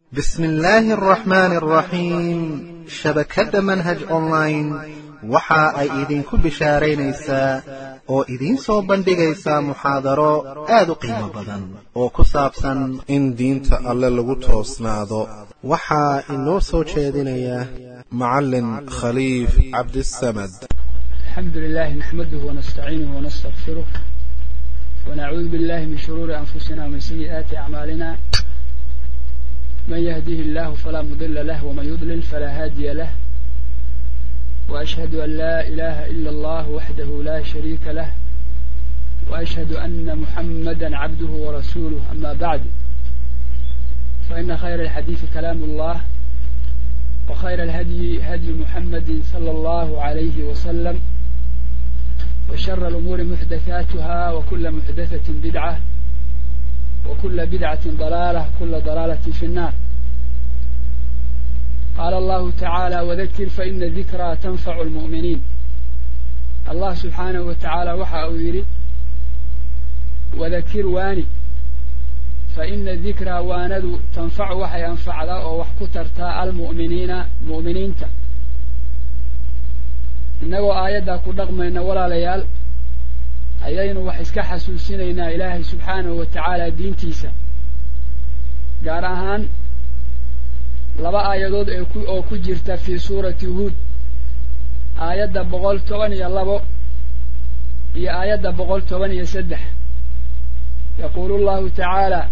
بسم الله الرحمن الرحيم شبكة منهج أونلاين waxa ay idinku bishaaraynaysaa oo idin soo bandhigaysaa muxaadaro aad u qiimo badan oo ku saabsan in diinta alle lagu toosnaado. waxa inoo soo jeedinaya macallin Khaliif Cabdisamad. alxamdulilah naxmaduhu wanastaciinuhu wanastaqfiruh wanacuudu billahi min shuruuri anfusina wamin sayi'aati acmaalina man yahdihi illahu falaa mudilla lah waman yudlil falaa haadiya lah وأشهد أن لا إله إلا الله وحده لا شريك له وأشهد أن محمدا عبده ورسوله أما بعد فإن خير الحديث كلام الله وخير الهدي هدي محمد صلى الله عليه وسلم وشر الأمور محدثاتها وكل محدثة بدعة وكل بدعة ضلالة وكل ضلالة في النار. قال الله تعالى وذكر فإن الذكرى تنفع المؤمنين. الله سبحانه وتعالى وحا يري وذكر واني فإن الذكرى واند تنفع وحا ينفع ذا وحكترتا المؤمنين مؤمنين إنه آيادا كدغمين ولا ليال أيين وحسك حسوسينينا إلهي سبحانه وتعالى دين تيسا قارهان laba aayadood oo ku jirta fi suurati Hud aayada 112 iyo aayada 113 يقول الله تعالى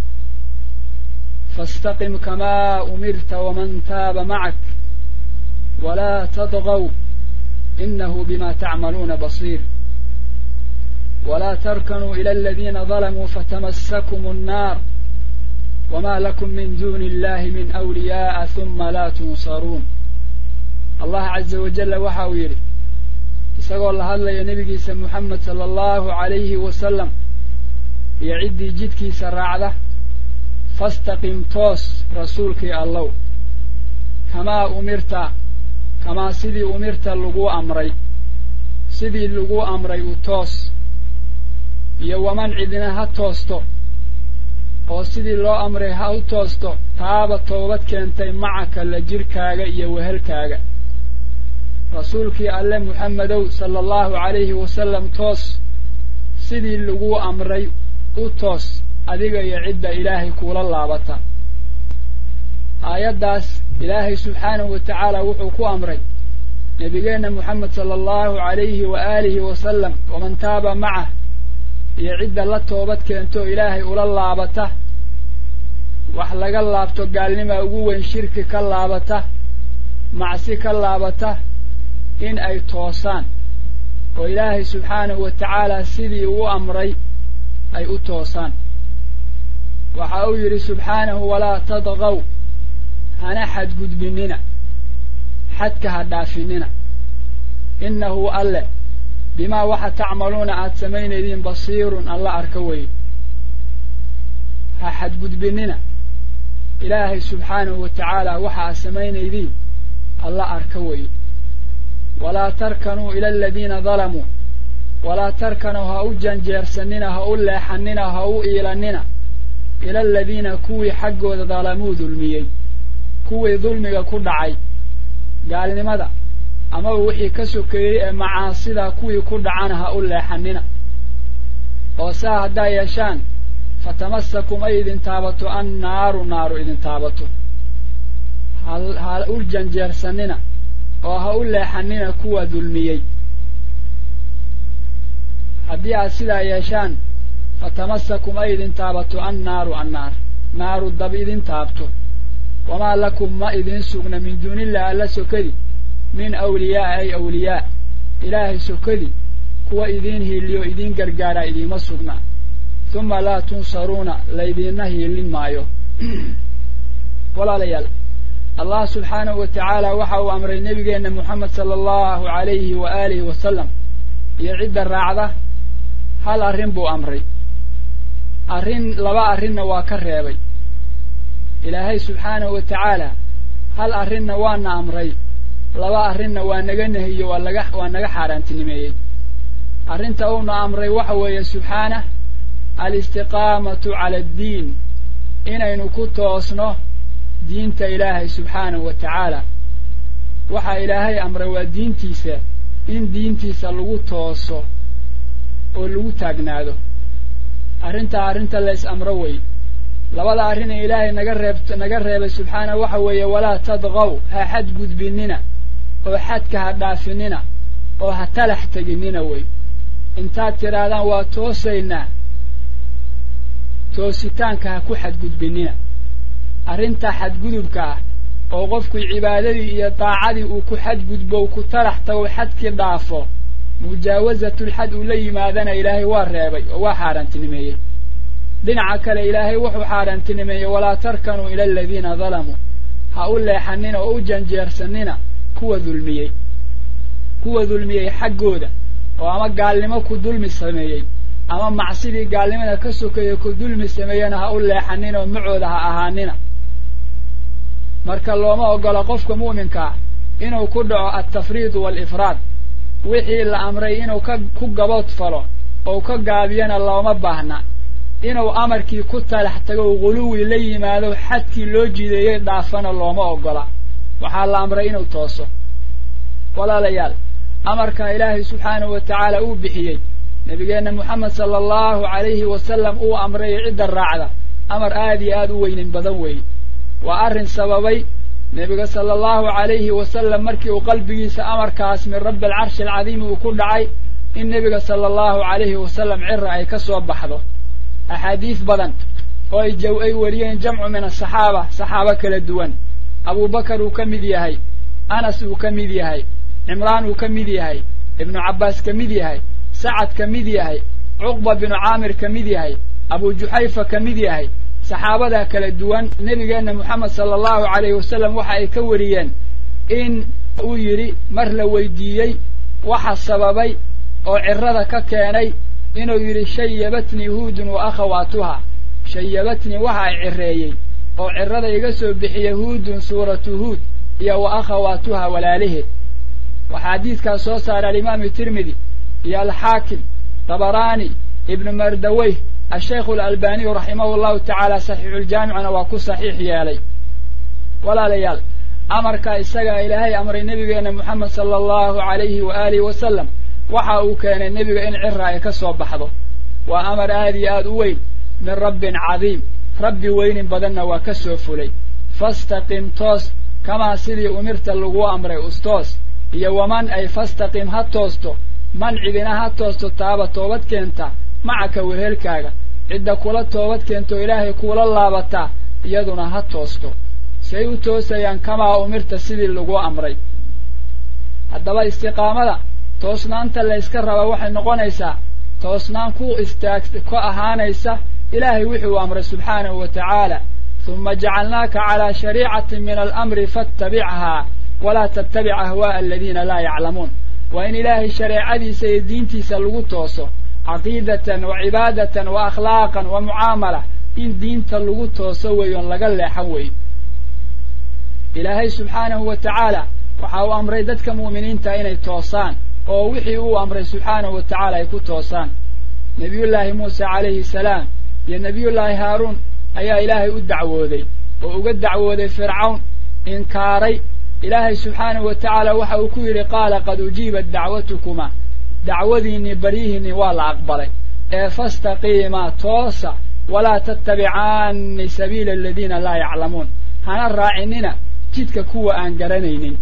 فاستقم كما أمرت ومن تاب معك ولا تطغوا إنه بما تعملون بصير ولا تركنوا إلى الذين ظلموا فتمسكم النار وما لكم من دون الله من أولياء ثم لا تنصرون. الله عز وجل وحاويري يسأل الله الله يا نبي محمد صلى الله عليه وسلم يعدي جدك سرع له فاستقم توس رسولك الله كما أمرت كما سيدي أمرت اللقو أمري سيدي اللقو أمري وتوس يومن عدنا هتوستو oo sidii loo amray ha u toosto taaba toobad keentay macaka la jirkaaga iyo wehelkaaga rasuulkii alle muxammadow sallallahu alayhi wasallam toos sidii lagu amray u toos adiga iyo cidda ilaahay kula laabata aayadaas ilaahay subhanahu wa ta'ala wuxuu ku amray nabigeena muhammad sallallahu alayhi wa alihi wasallam waman taaba ma'a iyo cidda la toobad keento ilaahay ula laabata wax laga laabto gaalnimo ugu weyn shirki ka laabata macsi ka laabata in ay toosaan oo ilaahay subhanahu wa ta'ala sidii uu amray ay u toosaan waxa uu yiri subhanahu wala tadghaw hana xad gudbinina xadka ha dhaafinina innahu alla بما وحا تعملون آتسمينيدين بصير الله أركوي هحد قد بننا إلهي سبحانه وتعالى وحا أسمينيدين الله أركوي ولا تركنوا إلى الذين ظلموا ولا تركنوا هاو جنجيرسننا هاو الليحننا هاو إيلاننا إلى الذين كوي حقوا ظلموا ظلميي كوي ظلمي كدعي قال لماذا ama wixii ka sokeeyay macaasida kuwii ku dhacanaha u leexanina oo saa hadaa yeeshaan fatamassakum aydin taabato annaaru idin taabato hal ul janjeersanina oo ha u leexanina kuwa dulmiyay haddii aad sidaa yeeshaan fatamassakum aydin taabato naaru dab idin taabto wamaa lakum ma idin sugna min duunillahi alla sokadi من أولياء أي أولياء إلهي سكدي كوا إذين هيليو إذين قرقارا إذين مصرنا ثم لا تنصرون لإذين نهي للمايو ولا ليال الله سبحانه وتعالى وحاو أمر النبي أن محمد صلى الله عليه وآله وسلم يعد الرعدة هل أرين بو أمري أرين لبا أرين واكرهبي إلهي سبحانه وتعالى هل أرين وانا أمري laba arrinna waa naga nahiyo waa naga xaaraantinimeeyay arrinta uu amray waxa weeye subhanahu al-istiqamatu ala ad-din inaynu ku toosno diinta ilaahay subxaanahu wa tacaala waxaa ilaahay amray waa diintiisa in diintiisa lagu tooso oo lagu taagnaado arrinta lays amro wey labada arrin ee ilaahay naga reebay subxaanahu waxa weeye walaa tadqaw ha xadgudbinina oo xadka ha dhaafinina oo ha talax teginina wey intaad tidhaahdaan waa toosaynaa toositaanka ha ku xadgudbinina arrinta xadgudubka ah oo qofku cibaadadii iyo daacadii uu ku xadgudbo uu ku talax tago xadkii dhaafo mujaawazatul-xad uu la yimaadana ilaahay waa reebay oo waa xaaraantinimeeyey dhinaca kale ilaahay wuxuu xaaraantinimeeyey walaa tarkanuu ila aladiina dalamuu ha u leexanina oo u janjeersanina kuwa dulmiyey xaggooda oo ama gaalnimo ku dulmi sameeyey ama macsidii gaalnimada ka sokeeye ku dulmi sameeyena ha u leexanina oo macooda ha ahaanina marka looma ogola qofka mu'minkaa inuu ku dhaco altafriid waalifraad wixii la amray inuu ku gabood falo oo ka gaabiyana looma baahna inuu amarkii ku talax tago guluwi la yimaado xadkii loo jideeyey dhaafana looma ogola waxaa la amray inuu tooso walaalayaal amarka ilaahay subxaanahu wa tacaala uu bixiyey nabigeenna moxamed sala allahu calayhi wasalam uu amray cidda raacda amar aad iyo aad u weynin badan weeye waa arrin sababay nebiga sala allahu calayhi wasalam markii uu qalbigiisa amarkaas min rabbi alcarshi alcadiimi uu ku dhacay in nebiga sala allahu calayhi wasalam cira ay ka soo baxdo axaadiis badan oo ay wariyeen jamcu min saxaabo kala duwan abubakar uu ka mid yahay anas uu ka mid yahay cimraan uu ka mid yahay ibnu cabbaas ka mid yahay sacad ka mid yahay cuqba binu caamir ka mid yahay abu juxayfa ka mid yahay saxaabada kala duwan nabigeenna moxamed sala allahu calayhi wasalam waxa ay ka wariyeen in uu yidhi mar la weydiiyey waxa sababay oo cirada ka keenay inuu yidhi shayabatnii huudun wa akhawaatuha shayabatnii waxa ay cireeyey oo cirada iga soo bixiyey huudun suuratu huud iyo wa akhawaatuha walaalaheed waxaa xadiidkaas soo saara alimaamu tirmidi iyo alxaakim dabaraani ibnu mardaweyh الشيخ الألباني رحمه الله تعالى صحيح الجامع وكو صحيح يالي ولا ليال أمرك إساق إلهي أمر النبي أن محمد صلى الله عليه وآله وسلم وحاو كان النبي إن عرى كسوب بحضه وأمر هذه آدوين من رب عظيم ربي وين بدنا وكسوف لي فاستقم توس كما سيدي أمرت اللغو أمر أستوس يومن أي فاستقم هاتوستو من عبنا هاتوستو تابا توبت كنتا معك وهلكاغا عدا كولا توبت كنتو إلهي كولا لابتا يدنا هاتوستو سيو توسيان كما أمرت سيدي اللغو أمري هدبا استقامة توسنان تلا يسكرها ووحي نقونيسا توسنان كو أهانيسا إلهي وحي أمر سبحانه وتعالى ثم جعلناك على شريعة من الأمر فاتبعها ولا تتبع أهواء الذين لا يعلمون وإن إلهي شريعتي سيدينتي سلغو توسو عقيدة وعبادة وأخلاقا ومعاملة إن دين تلغو توسوي لقل حوي إلهي سبحانه وتعالى وحاو أمري دادك مؤمنين تايني توسان ووحي هو أمري سبحانه وتعالى يكو توسان نبي الله موسى عليه السلام يا نبي الله هارون أيا إلهي أدعوذي وأدعوذي فرعون إنكاري إلهي سبحانه وتعالى وحاو كيري قال قد أجيبت دعوتكما دعوذيني بريهني ولا أقبلي فاستقيما توسا ولا تتبعان سبيل الذين لا يعلمون هنا الراعنين جدك كوا أنقرنين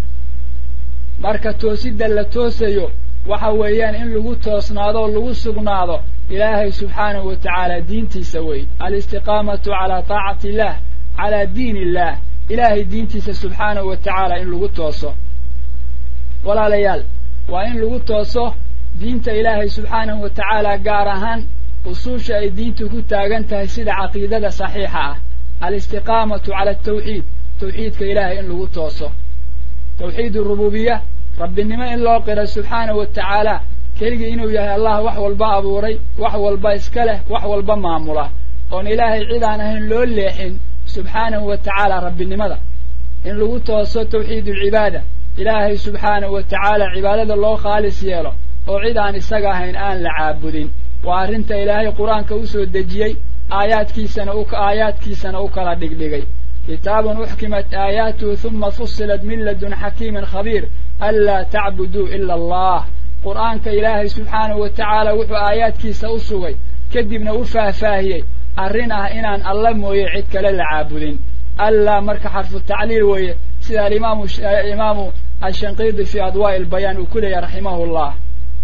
marka toosida la toosayo waxa weeyaan in lagu toosnaado lagu sugnaado ilaahay subhanahu wa ta'ala diintiisa way al-istiqamatu ala ta'ati Allah ala diin Allah ilaahay diintiisa subhanahu wa ta'ala in lagu tooso walaalayaal waa in lagu tooso diinta ilaahay subhanahu wa ta'ala gaar ahaan usuusha ay diintu ku taagan tahay sida aqeedada saxiixa ah al-istiqamatu ala at-tawhid tawhidka ilaahay in lagu tooso توحيد الربوبية ربنا إن الله قرأ سبحانه وتعالى كيلي إنه يا الله وحول با أبوري وحول با إسكاله وحول با معموله وأن إلهي عيدانا هن لوليحين سبحانه وتعالى ربنا ماذا إن لو توصل توحيد العبادة إلهي سبحانه وتعالى عبادة الله خالص ياله وعيدان السقاهين آن لعابدين وأرنت إلهي قرآن كوسو الدجيي آيات كيسان أوكلا دقدقي كتاب أحكمت آياته ثم فصلت من لدن حكيم خبير ألا تعبدوا إلا الله قرآن كإله سبحانه وتعالى وحو آيات كيس أسوي كدبنا أفاهي أرنا إنان الله مويعد كلا عابدين ألا مرك حرف التعليل وي سيدا الإمام الشنقيطي في أضواء البيان وكله رحمه الله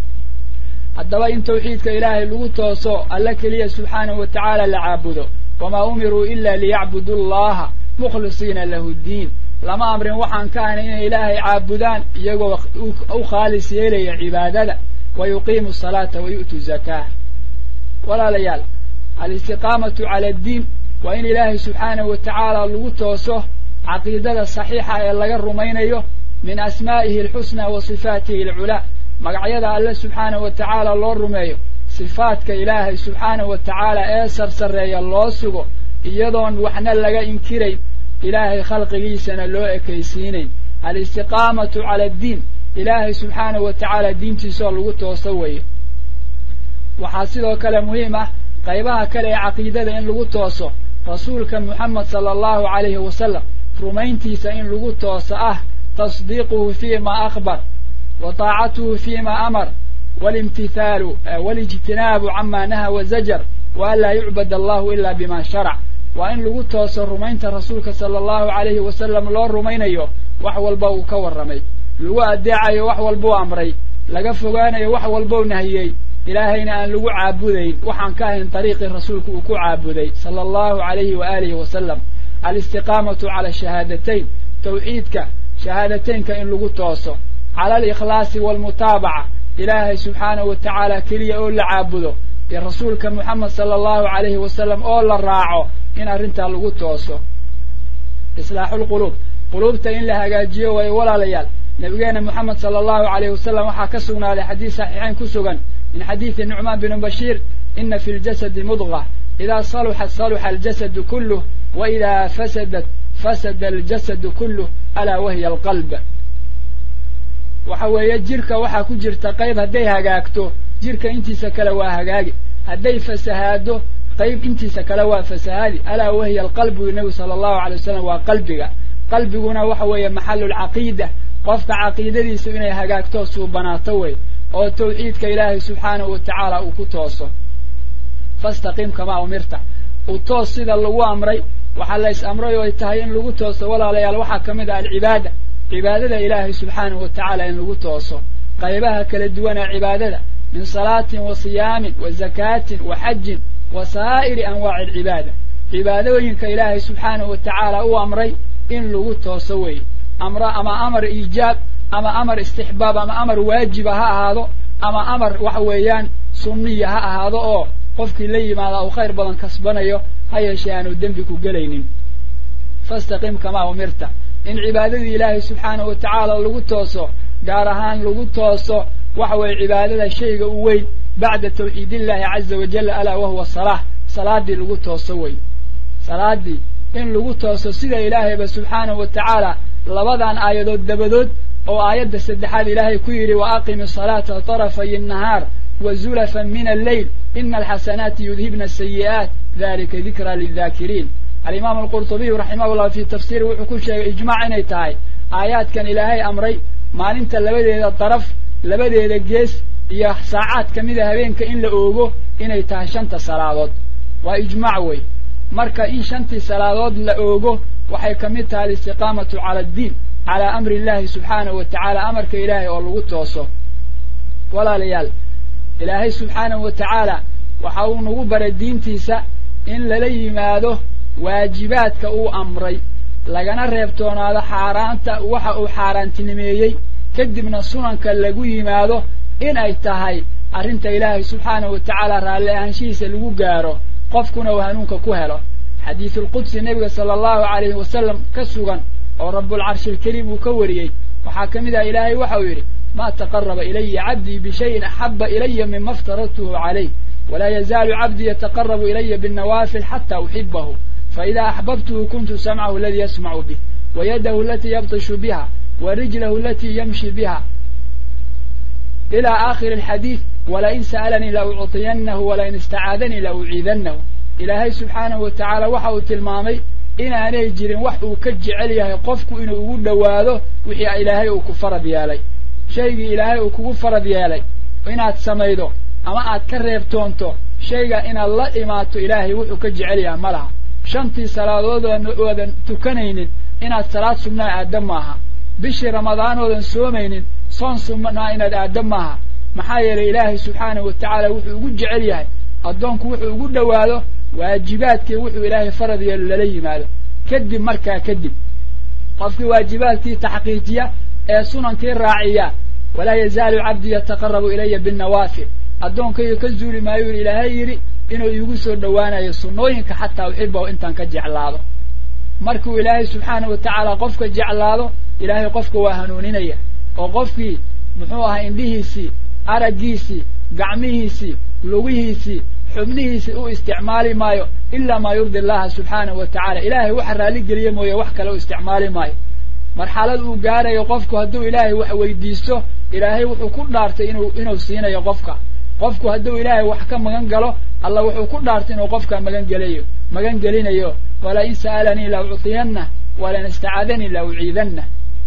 الدواء توحيد كإله لوتوسو الله كليه سبحانه وتعالى لعابده وما أمروا إلا ليعبدوا الله مخلصين له الدين لما أمر وحن كان إن إلهي عابدان يقو أو خالص إليه عبادة ويقيم الصلاة ويؤتوا الزكاة ولا ليال الاستقامة على الدين وإن إلهي سبحانه وتعالى لوتوسو عقيدة الصحيحة اللي الرمينيه من أسمائه الحسنى وصفاته العلى مقعيدا الله سبحانه وتعالى الله الرميه صفاتك إلهي سبحانه وتعالى سرسرية الله سبو إيضاً وحنا لغا إنكرين إلهي خلق ليسنا لو إكيسينين الاستقامة على الدين إلهي سبحانه وتعالى دين تسول وتوصوي وحاصله كلام مهمة قيبها كلا عقيدة إن لغتوصو رسولك محمد صلى الله عليه وسلم رمينتي سإن لغتوصو تصديقه فيما أخبر وطاعته فيما أمر والامتثال والاجتناب عما نهى وزجر وألا يعبد الله إلا بما شرع وإن لغتوصو رمينت رسولك صلى الله عليه وسلم لو رمينيو وحوال بو كور رمي لغو أدعي وحوال بو أمري لغفقاني وحوال بو نهيي إلهينا أن لغو عابدين وحن كاهن طريق رسولك وكو عابدين صلى الله عليه وآله وسلم الاستقامة على الشهادتين توحيدك شهادتينك إن لغتوصو على الإخلاص والمتابعة إلهي سبحانه وتعالى كلي أول عابده رسولك محمد صلى الله عليه وسلم أول الراعو إن أرنت لغتوصو إصلاح القلوب قلوبتا إن لها جاجيو ولا ليال نبينا محمد صلى الله عليه وسلم وحكسنا لحديث صحيحين كسوغا من حديث النعمان بن بشير إن في الجسد مضغة إذا صلحت صلح الجسد كله وإذا فسدت فسد الجسد كله ألا وهي القلب وحوى جيرك وحا كجرت قيب هدي هاغاكتو جيرك انتي سكلوا هاغاغي هدي فسهادو قيب انتي سكلوا فسهادي ألا وهي القلب النبي صلى الله عليه وسلم وقلبك قلبنا وحوى محل العقيدة قفت عقيدة دي سويني هاغاكتو سوبناتوي أو توحيدك إلهي سبحانه وتعالى وكتوصو فاستقيم كما أمرت وتوصي ذا اللو أمري وحليس أمري ويتهين لغو توصو ولا ليال وحا كمدها العبادة عبادة إلهي سبحانه وتعالى إن لغو توصو قيبها كالدوانا عبادة من صلاة وصيام وزكاة وحج وسائر أنواع العبادة عبادة وينك إلهي سبحانه وتعالى هو أمري إن لغو توصوي أما أمر إيجاب أما أمر استحباب أما أمر واجب هذا أما أمر وحويان سنية هذا أو قفك لي ماذا أو خير بدن كسبنا هيا شيئا ودنبك قلين فاستقيم كما أمرت إن عبادة الله سبحانه وتعالى لغو توصو قارهان لغو توصو وحوي عبادة الشيء قوي بعد توحيد الله عز وجل ألا وهو الصلاة صلاة دي لغو توصوي صلاة دي إن لغو توصو سيدة إلهي سبحانه وتعالى لبضان آيادود دبدود أو آيات السدحات إلهي كيري وأقم الصلاة طرفي النهار وزلفا من الليل إن الحسنات يذهبن السيئات ذلك ذكرى للذاكرين الإمام القرطبي رحمه الله في تفسير وحكوش إجماع نيتاي آيات كان إلهي أمري ما ننت لبدي الطرف لبدي الجيس يا ساعات كميدة هبينك إن لأوغو إن يتاه شنت صلاة وإجماعوي مركا إن شنت صلاة لأوغو وحي كميتها الاستقامة على الدين على أمر الله سبحانه وتعالى أمرك إلهي والله توصف ولا ليال إلهي سبحانه وتعالى وحاول نغبر الدين تيسا إن للي ماذا واجباتك أو أمري لغانا ريبتون هذا حارانتا وحا حاران تنميي كدبنا السنن كاللقوي ماذا إن أيتهاي أرنت إلهي سبحانه وتعالى رالي أنشيس اللقو قارو قفكنا وهنونك كهلو حديث القدس النبي صلى الله عليه وسلم كسوغا أو رب العرش الكريم وكوريي وحاكم ذا إلهي وحويري ما تقرب إلي عبدي بشيء أحب إلي مما افترضته عليه ولا يزال عبدي يتقرب إلي بالنوافل حتى أحبه فإذا أحببته كنت سمعه الذي يسمع به ويده التي يبطش بها ورجله التي يمشي بها إلى آخر الحديث ولئن سألني لأعطينه ولئن استعاذني لأعيذنه إلهي سبحانه وتعالى وحو تلمامي inaanay jirin wax uu ka jecel yahay qofku inuu ugu dhowaado wixii ilaahay uu ku farad yeelay shaygii ilaahay uu kugu farad yeelay inaad samaydo ama aad ka reebtoonto shayga inaad la imaato ilaahay wuxuu ka jecel yahay ma laha shantii salaadood oodan tukanaynin inaad salaad sunnaa aadda maaha bishii ramadaan oodan soomaynin soon sunnaa inaad aadda maaha maxaa yeelay ilaahay subxaanahu wa tacaala wuxuu ugu jecel yahay addoonku wuxuu ugu dhowaado waajibaadkii wuxuu ilaahay farad yeelo lala yimaado kadib markaa kadib qofkii waajibaadkii taxqiijiya ee sunankii raaciya walaa yazaalu cabdii yataqarabu ilaya binnawaafil addoonkayga ka zuuli maayo ilaahay yidhi inuu iigu soo dhowaanayo sunnooyinka xataa uxibahu intaan ka jeclaado markuu ilaahay subxaanahu wa tacaala qofka jeclaado ilaahay qofka waa hanuuninaya oo qofkii muxuu ahaa indhihiisii araggiisii gacmihiisii lugihiisii xubnihiisii u isticmaali maayo ilaa maa yurdi allaha subxaanahu wa tacaala ilaahay waxa raalli geliye mooye wax kale u isticmaali maayo marxalad uu gaarayo qofku hadduu ilaahay wax weydiisto ilaahay wuxuu ku dhaartay inuu siinayo qofku hadduu ilaahay wax ka magan galo alla wuxuu ku dhaartay inuu qofka magan gelinayo wala in sa'alanii la uctiyanna wala in istacaadanii la uciidanna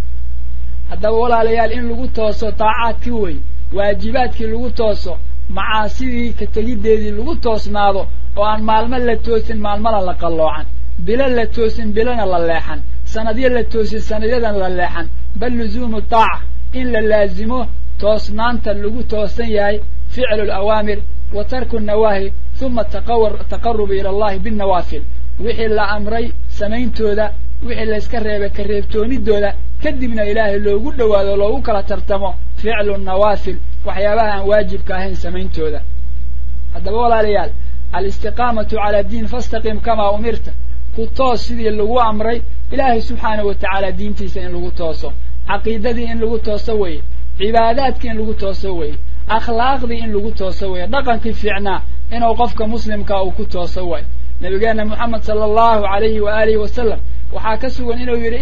haddaba walaalayaal in lagu tooso taacaadkii wey waajibaadkii lagu tooso macaasidii ka tegiddeedii lagu toosnaado oo aan maalmo la toosin maalmana la qalloocan bilo la toosin bilona la leexan sanadyo la toosin sanadyadan la leexan bal luzuumu taaca in la laazimo toosnaanta lagu toosan yahay ficlu alawaamir wa tarku annawaahi huma taqarubu ila allahi binnawaafil wixii la amray samayntooda wixii layska reebay ka reebtoonidooda kadibna ilaahay loogu dhowaado loogu kala tartamo ficlu nawaafil waxyaabaha aan waajibka ahayn samayntooda haddaba walaalayaal alistiqaamatu cala diin fastaqim kamaa umirta ku toos sidii lagu amray ilaahay subxaanahu wa tacaala diintiisa in lagu tooso caqiidadii in lagu tooso weye cibaadaadkii in lagu tooso weye akhlaaqdii in lagu tooso weye dhaqankii fiicnaa inuu qofka muslimkaa uu ku tooso waay nabigeena moxamed sala allahu alayhi waaalihi wasalam waxaa ka sugan inuu yidhi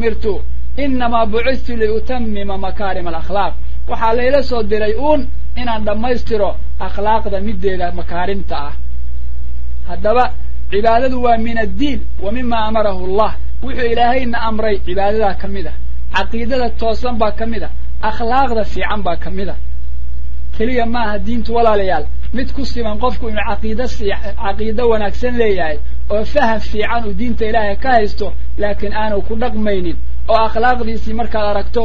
inamaa bucithtu liutamima makaarima alakhlaaq waxaa layla soo diray inaan dhammaystiro akhlaaqda mideeda makaarimta ah haddaba cibaadadu waa min addiin wa mima amarahu allah wuxuu ilaahayna amray cibaadadaa ka mid ah caqiidada toosan baa ka mid ah akhlaaqda fiican baa ka mid ah keliya maaha diintu walaalayaal mid ku siman qofku inuu caqiido wanaagsan leeyahay oo faham fiican uu diinta ilaahay ka haysto laakiin aanu ku dhaqmaynin oo akhlaaqdiisii markaad aragto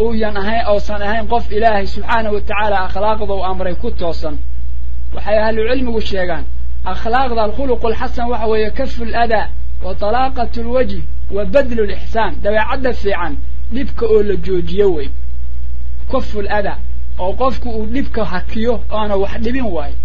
uusan ahayn qof ilaahay subxaanahu wa tacaala akhlaaqda uu amray ku toosan waxay ahlucilmigu sheegaan akhlaaqda alkhuluqu alxasan waxa weeye kafu ladaa wa talaaqatu lwajhi wa badlu lixsaan dabeecadda fiican dhibka oo la joojiyo wey kafu ladaa oo qofku uu dhibka hakiyo aana wax dhibin waayo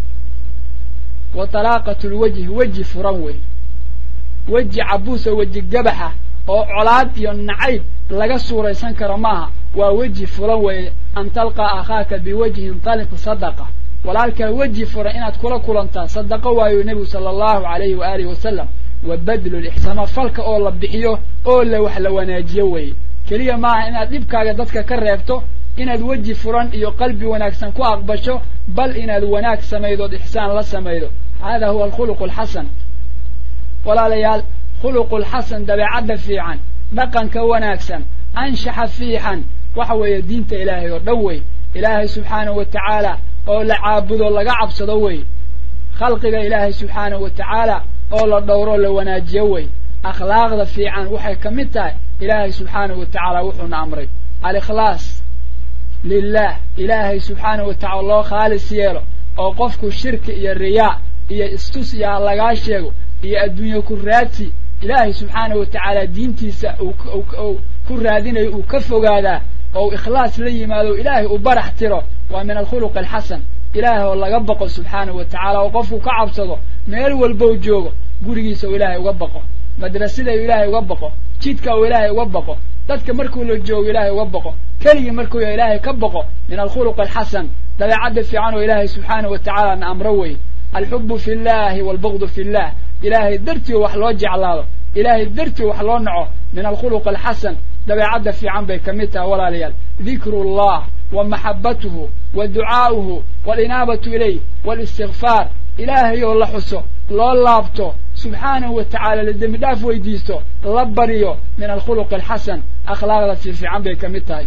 wa talaaqatu lwajhi weji furan wey weji cabuusa weji gabaxa oo colaad iyo nacayb laga suuraysan karo maaha waa weji furan weeye an talqaa akhaaka biwajhin taliq sadaqa walaalkaa weji furan inaad kula kulantaa sadaqo waayo nebigu sala allahu alayhi waaalihi wasalam wa badlu lixsama falka oo la bixiyo oo wax la wanaajiyo weeye keliya maaha inaad dhibkaaga dadka ka reebto inaad weji furan iyo qalbi wanaagsan ku aqbasho bal inaad wanaag samaydood ixsaan la samaydo hada huwa alkhuluqu alxasan walaalayaal khuluqu alxasan dabeecadda fiican dhaqanka wanaagsan anshaxa fiixan waxa weeye diinta ilaahay oo dhan wey ilaahay subxaanahu wa tacaala oo la caabudo laga cabsado wey khalqiga ilaahay subxaanahu wa tacaala oo la dhowro la wanaajiyo wey akhlaaqda fiican waxay ka mid tahay ilaahay subxaanahu wa tacaala wuxuuna amray alikhlaas lilah ilaahay subxaanahu wa tacala loo khaalis yeelo oo qofku shirki iyo riyaa iyo istus iyo ha lagaa sheego iyo adduunye ku raadsi ilaahay subxaanahu wa tacaala diintiisa uu ku raadinayo uu ka fogaadaa oo ikhlaas la yimaado ilaahay u barax tiro waa min alkhuluq alxasan ilaahay oo laga baqo subxaanahu wa tacaala oo qofku ka cabsado meel walbow joogo gurigiisa uu ilaahay uga baqo madrasada uu ilaahay uga baqo jidka uu ilaahay uga baqo dadka markuu la joogo ilaahay uga baqo keligii markuu ilaahay ka baqo min alkhuluq alxasan dabeecadda fiican oo ilaahay subxaanahu wa tacaala na amro wey alxubu fi llahi waalbugdu fi llah ilaahay dartii wax loo jeclaado ilaahay dartii wax loo naco min alkhuluq alxasan dabeecadda fiican bay ka mid tahay walaalayaal dikru llah wa maxabatuhu wa ducaa'uhu walinaabatu ilayh walistigfaar ilaahay oo la xuso loo laabto subxaanahu wa tacaala la dembi dhaaf weydiisto la baryo min alkhuluq alxasan akhlaaqda fiican bay ka mid tahay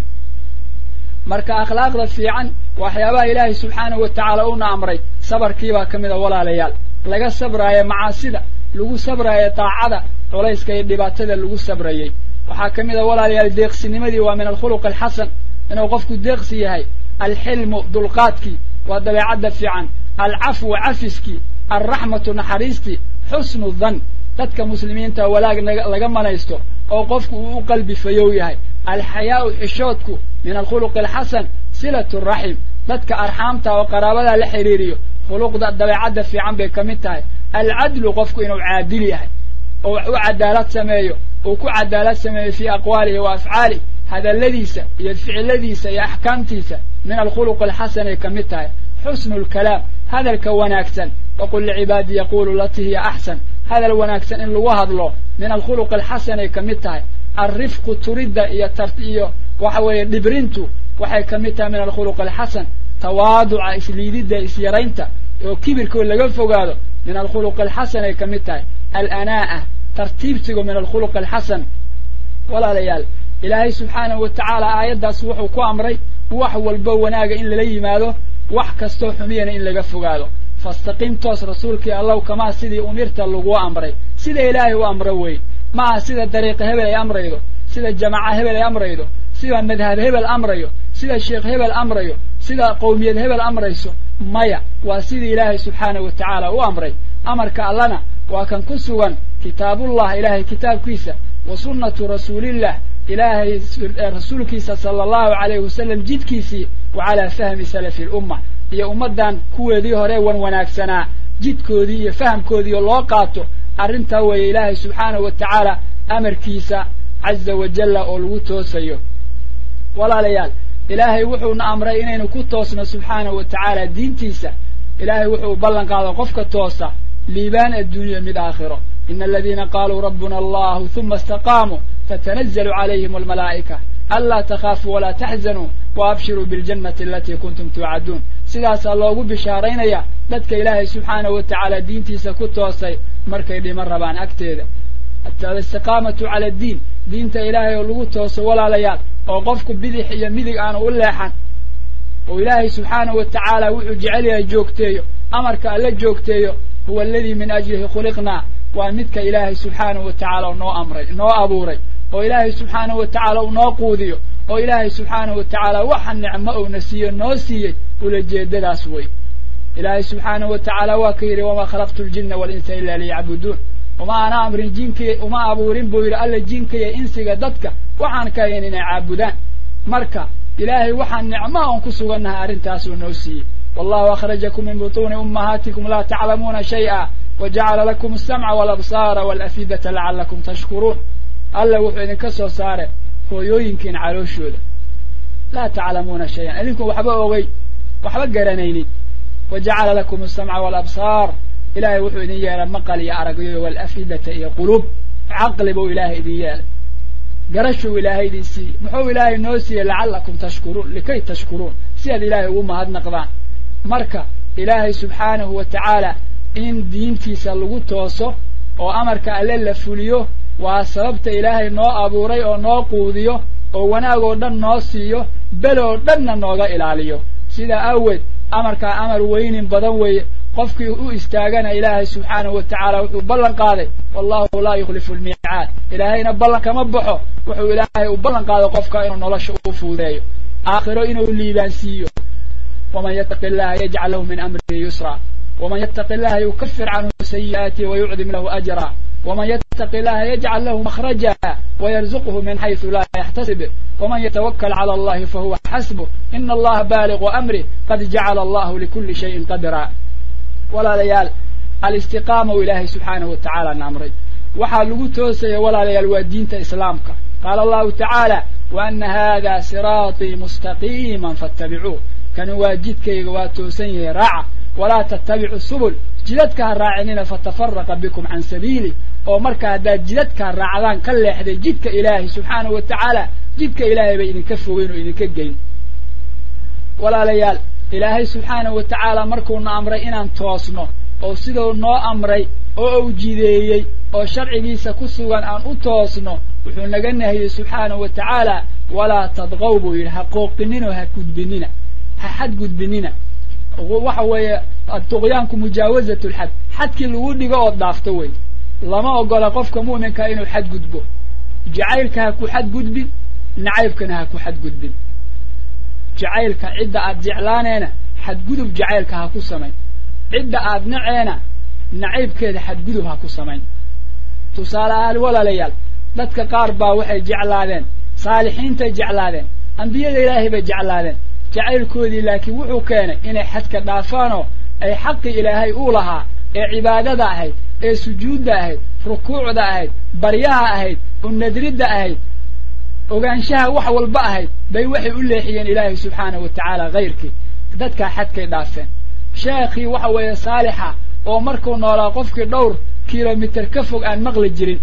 marka akhlaaqda fiican waxyaabaha ilaahay subxaanahu wa tacaala una amray sabarkiibaa ka mid a walaalayaal laga sabraayo macaasida lagu sabraayo daacada culayska iyo dhibaatada lagu sabrayey waxaa ka mid a walaalayaal deeqsinimadii waa min alkhuluq alxasan inuu qofku deeqsi yahay alxilmu dulqaadkii waa dabeecadda fiican alcafwu cafiskii alraxmatu naxariistii xusnu dhan dadka muslimiinta walaag laga manaysto oo qofku uu u qalbi fayow yahay alxayaau xishoodku min alkhuluq alxasan silatu raxim dadka arxaamta oo qaraabada la xiriiriyo khuluqda dabeecadda fiican bay ka mid tahay alcadlu qofku inuu caadil yahay oo wax u cadaalad sameeyo uu ku cadaalad sameeyo fii aqwaalihi wa afcaalihi hadalladiisa iyo ficiladiisa iyo axkaamtiisa min alkhuluq alxasan ay ka mid tahay xusnu lkalaam hadalka wanaagsan waqul licibaadi yaqulu lati hiya axsan hadal wanaagsan in lagu hadlo min alkhuluq alxasan ay ka mid tahay alrifqu turidda iyo waxa weeye dhibrintu waxay ka mid tahay min alkhuluq alxasan tawaaduca isliididda isyaraynta oo kibirkoo laga fogaado min alkhuluq alxasan ay ka mid tahay alanaa'a tartiibsigu min alkhuluq alxasan walaalayaal ilaahay subxaanahu wa tacaala aayaddaas wuxuu ku amray wax walba wanaaga in lala yimaado wax kastoo xumiyana in laga fogaado fastaqim toos rasuulkii allow kamaa sidii umirta lagu amray sida ilaahay u amro wey ma aha sida dariiqa hebel ay amraydo sida jamaaca hebel ay amraydo sida madhab hebel amrayo sida sheekh hebel amrayo sida qowmiyad hebel amrayso maya waa sidii ilaahay subxaanahu wa tacaala u amray amarka allana waa kan ku sugan kitaabullah ilaahay kitaabkiisa wa sunnatu rasuulillah ilaahay rasuulkiisa sala allahu calayhi wasalam jidkiisii wa calaa fahmi salafi lumma iyo ummaddan kuweedii hore wan wanaagsanaa jidkoodii iyo fahamkoodii oo loo qaato arrintaa weeye ilaahay subxaanahu wa tacaala amarkiisa caza wajalla oo lagu toosayo walaalayaal ilaahay wuxuuna amray inaynu ku toosno subxaanahu wa tacaala diintiisa ilaahay wuxuu ballan qaado qofka toosa liibaan adduunyo mid aakhiro ina aladiina qaaluu rabbuna allahu huma istaqaamuu tatanazzalu calayhim almalaa'ika anlaa takhaafuu walaa taxzanuu waabshiruu biljannati alatii kuntum tuucaduun sidaasaa loogu bishaaraynaya dadka ilaahay subxaanahu wa tacaala diintiisa ku toosay markay dhiman rabaan agteeda alistiqaamatu cala addiin diinta ilaahay oo lagu tooso walaalayaal oo qofku bidix iyo midig aanu u leexan oo ilaahay subxaanahu wa tacaala wuxuu jecel yahay joogteeyo amarka alla joogteeyo huwa aladii min ajlihi khuliqnaa waa midka ilaahay subxaanahu wa tacaala noo abuuray oo ilaahay subxaanahu wa tacaala uu noo quudiyo oo ilaahay subxaanahu wa tacaala waxa nicmo uuna siiyo noo siiyey ulajeedadaas wey ilaahay subxaanahu wa tacaala waa ka yidhi wamaa khalaqtu ljinna walinsa ila liyacbuduun uma abuurin buu yidhi alla jinka iyo insiga dadka waxaan ka hayn inay caabudaan marka ilaahay waxaan nicmo on ku sugannahay arrintaasuu noo siiyey wallahu akhrajakum min butuuni ummahaatikum laa taclamuuna shay'a wajacala lakum alsamca walabsaara walafidata lacallakum tashkuruun alla wuxuu idinka soo saare hooyooyinkiin calooshooda laa taclamuuna shayan idinku waxba ogey waxba garanaynin wajacala lakum alsamca walabsaar ilaahay wuxuu idin yeelay maqal iyo aragyo walafidata iyo quluub caqli buu ilaahay idin yeelay garashuu ilaahay idin siiyey muxuu ilaahay noo siiyey lacallakum tashkuruun likay tashkuruun si aad ilaahay ugu mahadnaqdaan marka ilaahay subxaanahu wa tacaala in diintiisa lagu tooso oo amarka alle la fuliyo waa sababta ilaahay noo abuuray oo noo quudiyo oo wanaag oo dhan noo siiyo belo oo dhanna nooga ilaaliyo sidaa aaweed amarkaa amar weynin badan weeye qofkii u istaagana ilaahay subxaanahu wa tacaala wuxuu ballan qaaday wallahu laa yukhlifu almiicaad ilaahayna ballan kama baxo wuxuu ilaahay u ballan qaaday qofka inuu nolosha u fuudeeyo aakhiro inuu liibaansiiyo waman yattaqi illaha yajcal lahu min amrihi yusra waman yattaqi illaha yukafir canhu sayi'aatihi wayucdim lahu ajra waman yattaqi illaha yajcal lahu makhraja wayarzuqhu min xaysu laa yaxtasib waman yatawakkal cala allahi fahuwa xasbuh ina allaha baaligu amrih qad jacala allahu likulli shayin qadra walaalayaal alistiqaama u ilaahay subxaanahu wa tacaala na amray waxaa lagu toosaya walaalayaal waa diinta islaamka qaala allahu tacaala wa ana hada siraatii mustaqiiman fattabicuuh kani waa jidkayga waa toosan yahay raaca walaa tattabicu subul jidadka ha raacinina fatafaraqa bikum can sabiilih oo marka haddaad jidadka raacdaan ka leexday jidka ilaahay subxaanahu wa tacaala jidka ilaahay bay idinka fogeyn oo idinka geyn walaalayaal ilaahay subxaanahu wa tacaala markuuna amray inaan toosno oo siduu noo amray oo jideeyay oo sharcigiisa ku sugan aan u toosno wuxuu naga nahiyay subxaanahu wa tacaala walaa tadqaw buu yidhi ha qooqinina ha gudbinina ha xad gudbinina waxa weeye tuqyaanku mujaawazatu lxad xadkii lagu dhigo oo dhaafto wey lama ogola qofka mu'minka inuu xad gudbo jacaylka ha ku xad gudbin nacaybkana ha ku xad gudbin jacaylka cidda aad jeclaaneena xadgudub jacaylka ha ku samayn cidda aad naceena nacaybkeeda xadgudub ha ku samayn tusaale ahaan walaalayaal dadka qaar baa waxay jeclaadeen saalixiintay jeclaadeen ambiyada ilaahay bay jeclaadeen jacaylkoodii laakiin wuxuu keenay inay xadka dhaafaanoo ay xaqii ilaahay uu lahaa ee cibaadada ahayd ee sujuudda ahayd rukuucda ahayd baryaha ahayd unadridda ahayd ogaanshaha wax walba ahayd bay waxay u leexiyeen ilaahay subxaanahu wa tacaala kayrkii dadkaa xadkay dhaafeen sheekhii waxa weeye saalixa oo markuu noolaa qofkii dhowr kilomitir ka fog aan maqli jirin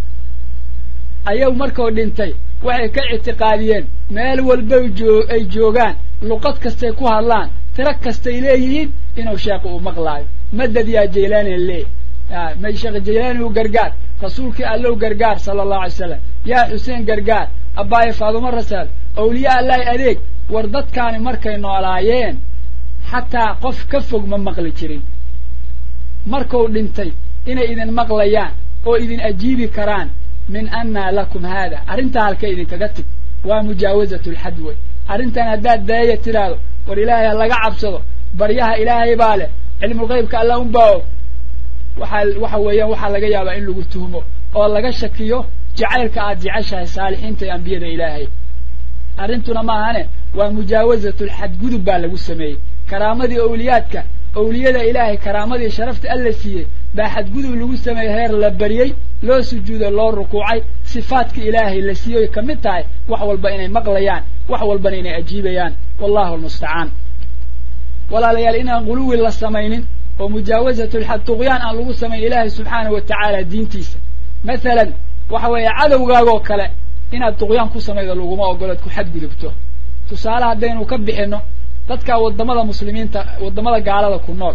ayagu markuu dhintay waxay ka ictiqaadiyeen meel walba ay joogaan luqad kastay ku hadlaan tiro kastay leeyihiin inuu sheekhu uu maqlaayo madad yaa jaylaani lee may sheekh jaylaani uu gargaar rasuulkii allow gargaar sala allahu alay wasalam yaa xuseen gargaar abbaaye faadumo rasaal awliya allahi adeeg war dadkaani markay noolaayeen xataa qof ka fog ma maqli jirin markuu dhintay inay idin maqlayaan oo idin ajiibi karaan min annaa lakum haada arrintaa halka idinkaga tig waa mujaawazatu lxad wey arrintan haddaad daaya tidhaahdo war ilaahay ha laga cabsado baryaha ilaahay baa leh cilmulghaybka alla unbaa og waxa weeyaan waxaa laga yaabaa in lagu tuhmo oo laga shakiyo jacaylka aad jeceshahay saalixiinta ee ambiyada ilaahay arrintuna maahane waa mujaawazatu lxadgudub baa lagu sameeyey karaamadii awliyaadka awliyada ilaahay karaamadii sharafta alla siiyey baa xadgudub lagu sameeyey heer la baryey loo sujuuday loo rukuucay sifaadka ilaahay la siiyey ka mid tahay wax walba inay maqlayaan wax walbana inay ajiibayaan wallahu almustacaan walaalayaal inaan guluwi la samaynin oo mujaawazatu lxad tuqyaan aan lagu samayn ilaahay subxaanahu wa tacaala diintiisa mathalan waxa weeye cadowgaagoo kale inaad tuqyaan ku samaydo laguma ogolood ku xadgudubto tusaale haddaynu ka bixinno dadka waddamada muslimiinta waddamada gaalada ku nool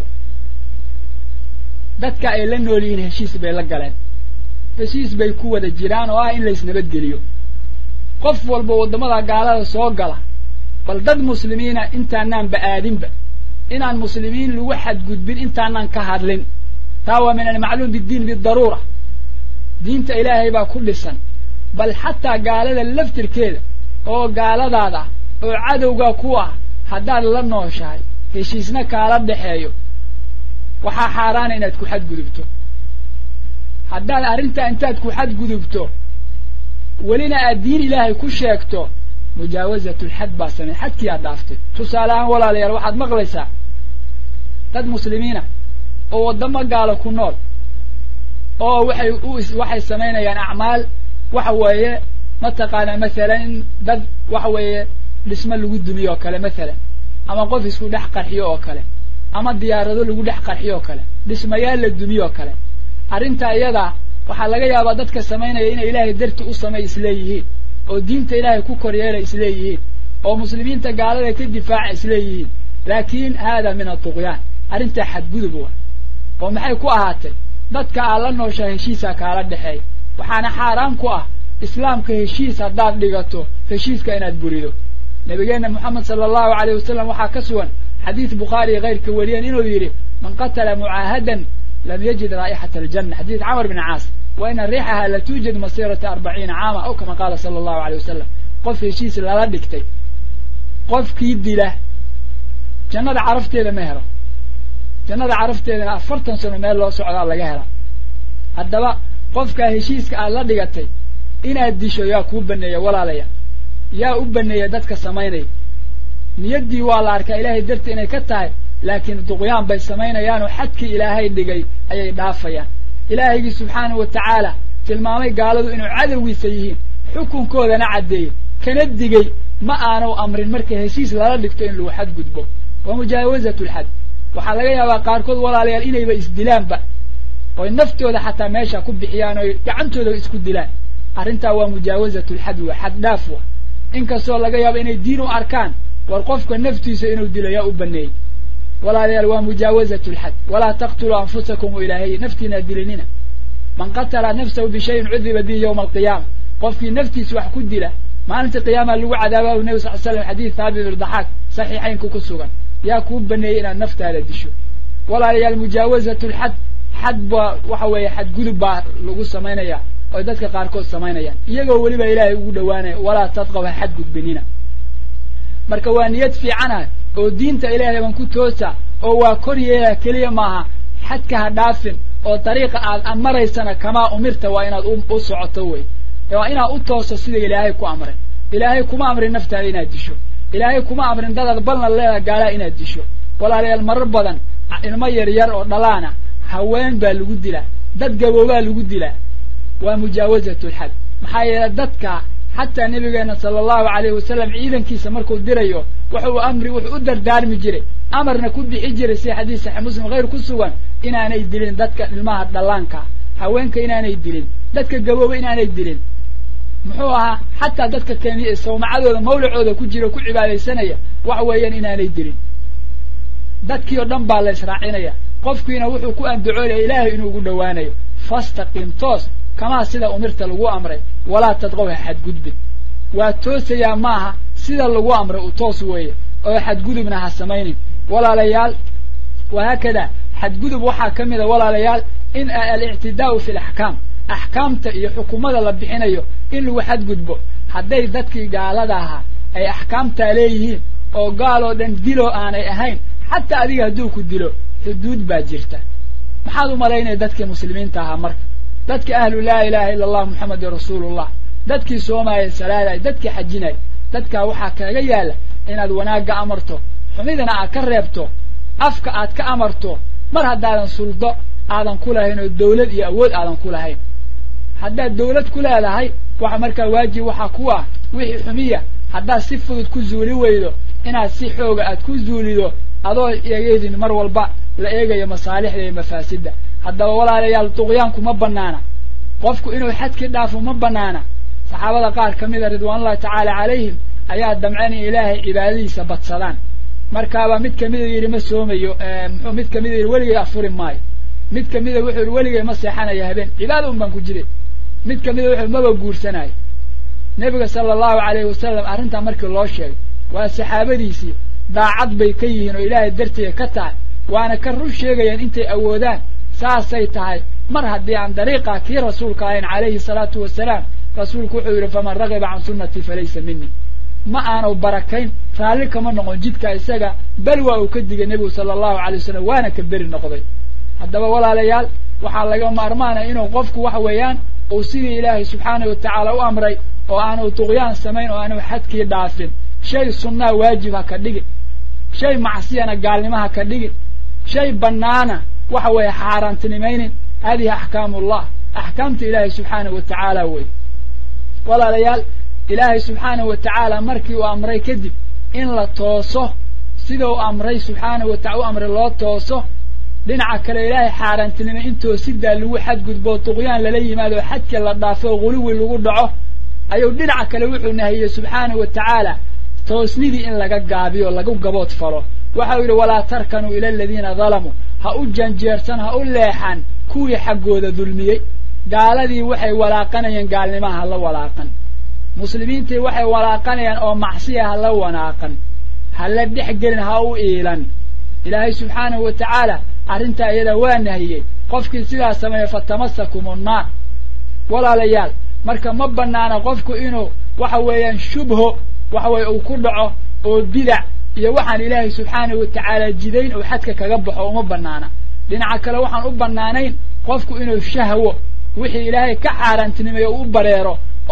dadka ay la nool yihiin heshiis bay la galeen heshiis bay ku wada jiraan oo ah in laysnabadgeliyo qof walba waddamada gaalada soo gala bal dad muslimiina intaanaan ba'aadinba inaan muslimiin lagu xadgudbin intaanaan ka hadlin taa waa min almacluum biddiin bidaruura diinta ilaahay baa ku dhisan bal xataa gaalada laftirkeeda oo gaaladaada oo cadowgaa ku ah haddaad la nooshahay heshiisna kaala dhexeeyo waxaa xaaraana inaad ku xadgudubto haddaad arrintaa intaad ku xadgudubto welina aad diin ilaahay ku sheegto mujaawazatu lxad baa samey xadkii aad dhaaftay tusaale ahaan walaalayaal waxaad maqlaysaa dad muslimiina oo waddamo gaalo ku nool oo waxay samaynayaan acmaal waxa weeye mataqaanaa masalan in dad waxa weeye dhismo lagu dumiyo oo kale masalan ama qof isku dhex qarxiyo oo kale ama diyaarado lagu dhex qarxiyo oo kale dhismayaal la dumiyo oo kale arrintaa iyadaa waxaa laga yaabaa dadka samaynaya inay ilaahay darti u samay isleeyihiin oo diinta ilaahay ku koryeela isleeyihiin oo muslimiinta gaalada ka difaaca isleeyihiin laakiin haadaa min atuqyaan arrintaa xadgudub wa oo maxay ku ahaatay dadka aad la nooshaa heshiisaa kaala dhexeeya waxaana xaaraan ku ah islaamka heshiis haddaad dhigato heshiiska inaad burido nabigeenna moxamed sala allahu alayh wasalam waxaa ka sugan xadiis bukhaariya kayrka wariyeen inuu yidhi man qatala mucaahadan lam yajid raa'ixata aljanna xadiis camar bin caas wa ina riixaha la tuujad masirata 40 caama aw kama qaala sala allahu alayh wasalam qof heshiis lala dhigtay qofkii dila jannada carafteeda ma helo jannada carafteedana 40 sano meel loo socdaa laga hela haddaba qofkaa heshiiska aad la dhigatay inaad disho yaa kuu baneeya walaalaya yaa u baneeya dadka samaynaya niyaddii waa la arkaa ilaahay darti inay ka tahay laakiin duqyaan bay samaynayaanoo xadkii ilaahay dhigay ayay dhaafayaan ilaahaygi subxaanahu wa tacaala tilmaamay gaaladu inuu cadowgiisa yihiin xukunkoodana caddeeyey kana digay ma aanu amrin marka heshiis lala dhigto in lagu xadgudbo waa mujaawazatu lxad waxaa laga yaabaa qaarkood walaalayaal inayba isdilaanba oy naftooda xataa meesha ku bixiyaan oy gacantooda isku dilaan arrintaa waa mujaawazatu lxad wa xad dhaaf wa inkastoo laga yaabo inay diin u arkaan war qofka naftiisa inuu dilo yaa u baneeyey ولا ليال ومجاوزة الحد ولا تقتلوا أنفسكم إلهي نفتنا دلننا من قتل نفسه بشيء عذب به يوم القيامة قف في نفتي سوح كدله ما أنت قيامة اللي عذابه النبي صلى الله عليه وسلم حديث ثابت الضحاك صحيحين كسوغا يا كوب بني إلى النفط على الدشو ولا ليال مجاوزة الحد حد وحوي حد قلب لغو سمينيا oo dadka qaar kood sameynayaan iyagoo waliba Ilaahay ugu dhawaanay wala tadqaw had gudbinina marka waa niyad fiican oo diinta Ilaahay baan ku toosa oo waa koriyeeya kaliya maaha xadka ha dhaafin oo dariiqa aad amaraysana kama umirta waa inaad u socoto way waa inaad u tooso sida Ilaahay ku amray Ilaahay kuma amrin naftaada inaad disho Ilaahay kuma amrin dad balna leeyahay gaala inaad disho walaalayaal marar badan ilmo yar yar oo dhalaana haween baa lagu dilaa dad gabooba lagu dilaa ومجاوزة الحد محايا دتك حتى نبينا صلى الله عليه وسلم عيدا كيس مركو ديريو وحو أمري وحو دار مجري أمرنا كود بحجري سي حديث صحيح مسلم غير كسوان إن أنا يدلين دتك الماء دلانكا هوينك إن أنا يدلين دتك الجواب إن أنا يدلين محوها حتى دتك كان يسوى معادو مولع عودة كجري كل عبادة سنة وحويا إن أنا يدلين دتك يردن بالإسرائيلية قفكينا وحو كوان دعولي إلهي إنو قدواني فاستقيم توس كما سيدا أمرت لغو أمري ولا تدغوها حد قدب واتوسي يا ماها سيدا لغو أمري وتوسوي أو حد قدبنا هالسمين ولا ليال وهكذا حد قدب وحا كمذا ولا ليال إن الاعتداء في الأحكام أحكام حكومة لبحين أيو إن لو حد قدبه حدي ذاتكي قال داها أي أحكام تاليه أو قالوا دن دلو آني أهين حتى أذيك هدوك الدلو حدود باجرته محادو ملايين ذاتكي مسلمين تاها مرك dadki ahlu la ilaha illa allah muhammadur rasulullah dadki Soomaaliya salaada dadki xajinay dadka waxa kaaga yaala inaad wanaaga amarto xumidana aad ka reebto afka aad ka amarto mar hadaadan suldo aadan ku lahayn oo dawlad iyo awood aadan ku lahayn hadaa dawlad ku leedahay waxa marka waajib waxa ku ah wixii xumiya hadaa si fudud ku zuuli weydo inaad si xoog aad ku zuulido adoo iyageedin mar walba la eegayo masaalixda iyo mafaasida هذا ولا ليال طغيانكم ما بنانا قفكوا إنه حد كده عفوا ما بنانا صحابة قال كمذا رضوان الله تعالى عليهم أيات دمعني إلهي عبادي سبت صلان مركبة مت كمذا يرمسهم مت كمذا الولي أفور ماي مت كمذا وحر الولي مسحنا يهبين عبادهم من كجري مت كمذا وحر ما بقول سناي نبي صلى الله عليه وسلم أرنت مرك الله شيء والصحابة ديسي ضاعت بيكين وإلهي درتي كتع وأنا كرر شيء يعني أنت أودان saasay tahay mar hadii aan dariiqa kii rasuulka alayhi salatu wasalaam rasuulku wuxuu yiri faman ragiba an sunnati falaysa minni ma aanu barakayn raali kama noqon jidka isaga bal waa uu ka digay nabiga sallallahu alayhi wasallam waana ka bari noqday hadaba walaalayaal waxa laga maarmaana inuu qofku wax weeyaan oo sidii ilaahay subhanahu wa ta'ala u amray oo aanu tuqyaan sameyn oo aanu xadkii dhaafin shay sunna waajiba ka dhigi shay macsiyana gaalnimaha ka dhigi shay banaana وحوي حاران تنمين هذه أحكام الله أحكامت إلهي سبحانه وتعالى وي ولا ليال إلهي سبحانه وتعالى مركي وأمري كذب إن لا توصه سيدو أمري سبحانه وتعالى أمر الله توصه لنعك الإلهي حاران تنمين انتو سيدا لو حد قد بو طغيان للي مالو حد كلا ضعفه غلو اللي قدعه أيو لنعك لوحو النهي سبحانه وتعالى توسنيدي إن لقا قابيو لقا قبوت فلو وحاول ولا تركنوا إلى الذين ظلموا هؤجن جيرسان هؤلاحان كوي حقو ذا ظلمي قال ذي وحي ولاقنيا قال لما هلا ولاقن مسلمين تي وحي ولاقنيا أو معصية هلا وناقن هلا بيحقلن هاو إيلان إلهي سبحانه وتعالى أرنتا إذا وانهي قفك سلا سمي فتمسكم النار ولا ليال مركا مبنانا قفك إنو وحويا شبه وحوي أو كدعه أو بدع iyo waxaan ilaahay subhanahu wa ta'ala jidayn oo xadka kaga baxo uma banaana dhinaca kale waxaan u banaanayn qofku inuu shahwo wixii ilaahay ka xaaraantinimeeyo u bareero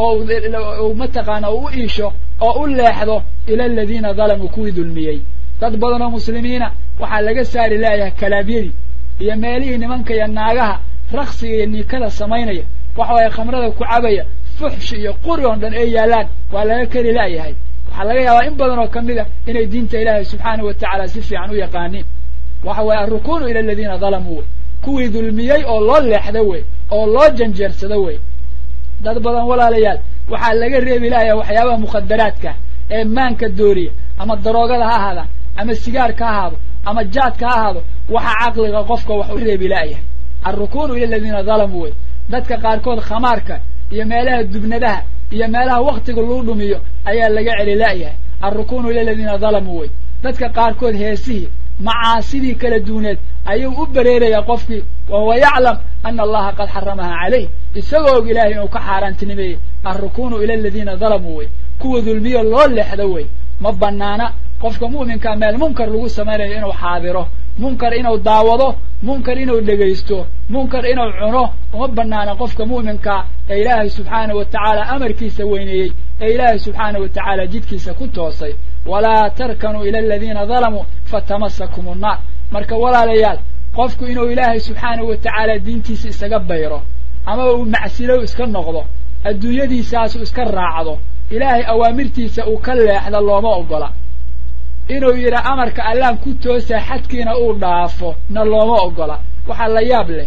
oo mataqaana u iisho oo u leexdo ila alladina zalamu kuwi dulmiyay dad badan oo muslimiina waxa laga saari laayahay kalaabiyadi iyo meelihii nimanka iyo naagaha raqsiga iyo nikada sameynaya waxa ay khamrada ku cabaya fuxsh iyo quryoon dhan ay yaalaan waa laga kari laayahay waxa laga yaabaa in badan oo kamida inay diinta ilaahay subhanahu wa ta'ala si fiican u yaqaaniin waxa way arrukuunu ila alladina zalamu kuwi dulmiyay oo loo leexdo way oo loo janjeersado way dad badan walaalayaal waxa laga reebi ilaahay waxyaabaha muqaddaraadka ee maanka dooriya ama daroogada ha ahaada ama sigaarka ha ahaado أما جاد كهذا وحعقل قفك وحري بلايه الركون إلى الذين ظلموا ذاتك قاركود خمارك يمالها الدبندها يمالها وقت قلوبهم أي اللي جعل لايه الركون إلى الذين ظلموا ذاتك قاركود هيسيه معاصي كلا دونات أيو أبرير يا قفك وهو يعلم أن الله قد حرمها عليه يسوق إلهي وكحاران تنمي الركون إلى الذين ظلموا كو ظلمي الله اللي حدوي ما بنانا قفك مؤمن كامل منكر لغو سمانه إنه حاضره منكر إنه داوضه منكر إنه دقيسته منكر إنه عنه وما بنانا قفك مؤمن كإله سبحانه وتعالى أمر كيس وينيه إله سبحانه وتعالى جد كيس كنتوصي ولا تركنوا إلى الذين ظلموا فتمسكم النار مركا ولا ليال قفك إنه إله سبحانه وتعالى دين كيس استقبيره أما معسلو اسكر نغضه الدنيا دي ساسو اسكر راعضه إلهي أوامرتي سأكل أحد الله ما أقبله إنه يرى أمرك ألام كنتوسا حدكينا أول ضعفه إن الله ما أقبله وحال يابله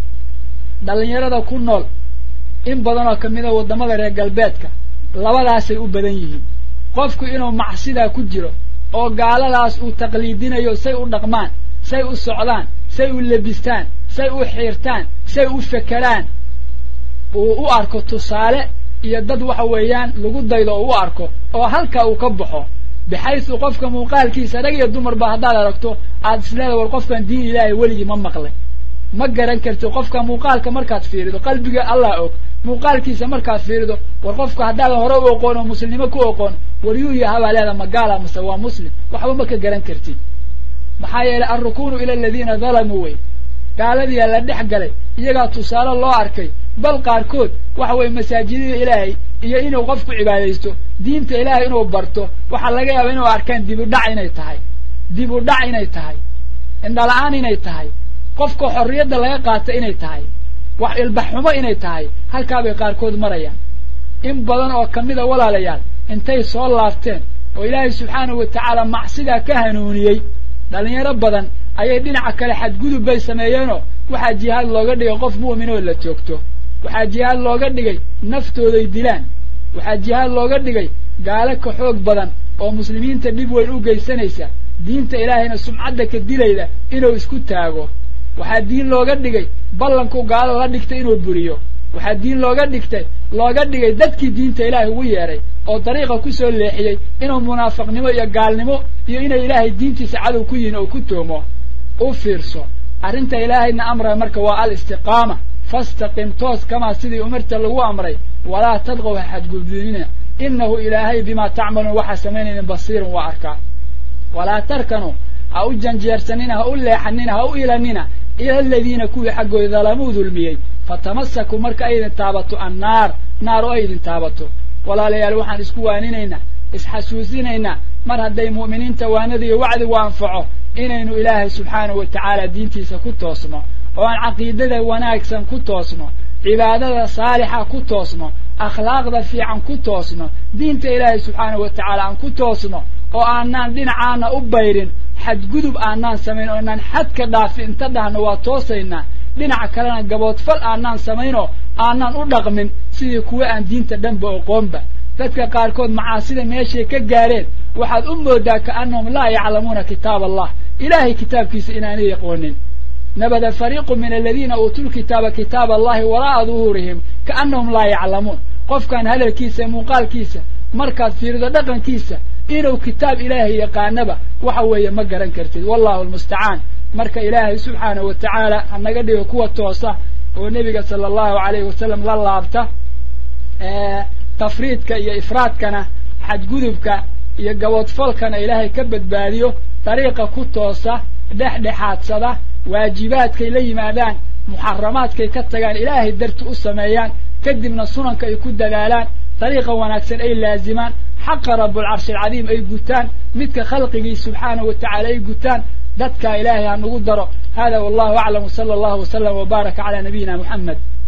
دلن يرى كنول إن بدنا كميدا ودمada reer galbeedka labadaas ay u badan yihiin qofku inuu macsida ku jiro oo gaaladaas uu taqliidinayo say u dhaqmaan say u socdaan say u labistaan say u xiirtaan say u fakaraan oo u arko tusaale iyo dad waxa weeyaan lagu daydo oo u arko oo halka uu ka baxo bixaysu qofka muuqaalkiisa rag iyo dumar ba hadaad aragto aad isleedahay war qofkan diin ilaahay waliga ma maqlay ma garan karto qofka muuqaalka markaad fiirido qalbiga Allah og muuqaalkiisa markaad fiirido war qofka hadaad hore u aqoon oo muslimnimo ku aqoon wariyuu yahay walaada magaala mise waa muslim waxba ma ka garan kartid maxaa yeelay arrukuunu ila alladina zalamu way gaaladii la dhex galay iyaga tusaale loo arkay bal qaarkood waxa way masaajidada ilaahay iyo inuu qofku cibaadeysto diinta ilaahay inuu barto waxa laga yaabaa inuu arkaan dib u dhac inay tahay indhalaan inay tahay qofka xorriyada laga qaato inay tahay wax ilbaxumo inay tahay halka bay qaarkood marayaan in badan oo kamida walaalayaal intay soo laafteen oo ilaahay subxaanahu wa ta'ala macsida ka hanuuniyay dhalinyaro badan ayay dhinaca kale xadgudub bay sameeyeen waxa jihaad looga dhigay qof mu'min oo la joogto waxa jihaad looga dhigay naftooda dilaan waxa jihaad looga dhigay gaalo ka xoog badan oo muslimiinta dib weyn u geysanaysa diinta ilaahayna sumcadda ka dilayda inuu isku taago waxa diin looga dhigay ballanku gaalo la dhigtay inuu buriyo waxa diin looga dhigay dadkii diinta ilaahay ugu yeeray oo dariiqa ku soo leexiyay inuu munaafiqnimo iyo gaalnimo iyo inay ilaahay diintiisa cadow ku yihiin oo ku toomo u fiirso arinta ilaahayna amray marka waa al-istiqaama fastaqim toos kama sidii umarta lagu amray wala tadqaw xadgudbina innahu ilaahay bima ta'malun waxa sameeyeen basiir wa arka wala tarkanu au janjeersanina au leexanina au ilanina ila alladina kuwi xaqooda zalamu dhulmiyay fatamassaku marka aydan taabato annaar naar oo aydan taabato wala layaal waxaan isku waaninayna isxasuusinayna mar haday muuminiinta waanada iyo wacdi waanfaco inaynu ilaahay subxaanahu wa ta'ala diintiisa ku toosno oo aan caqiidada wanaagsan ku toosno cibaadada saalixa ku toosno akhlaaqda fiican ku toosno diinta ilaahay subxaanahu wa ta'ala aan ku toosno oo aanan dhinacaana u bayrin xadgudub aanan sameyn oo aanan xadka dhaafin inta dhahno waa toosayna dhinaca kalena gaboodfal aanan sameeyno aanan u dhaqmin sidii kuwa aan diinta dhanba aqoonba dadka qaarkood macaasida meeshay ka gaareen waxaad u moodaa ka annahum laa yaclamuuna kitaab allah ilaahay kitaabkiisa inaanay yaqoonin nabada fariiqu min alladina uutul kitaaba kitaab allahi waraa'a duhurihim ka annahum laa yaclamuun qofkan hadalkiisa muuqaalkiisa markaad fiirido dhaqankiisa inuu kitaab ilaahay yaqaanaba waxa weeye ma garan kartid wallahu almusta'aan marka ilaahay subhanahu wa ta'ala anaga dhigo kuwa toosa oo nabiga sallallahu alayhi wasallam la laabta tafriidka iyo ifraadkana xadgudubka iyo gaboodfalkana ilaahay ka badbaadiyo dariiqa ku toosa dhexdhexaadsada waajibaadkay la yimaadaan muharramaadkay ka tagaan ilaahay darti u sameeyaan kadibna sunanka ay ku dadaalaan dariiqa wanaagsan ay laazimaan حق رب العرش العظيم أي قتان مثل خلقه سبحانه وتعالى أي قتان ذاتك إلهي أن نقدره هذا والله أعلم صلى الله وسلم وبارك على نبينا محمد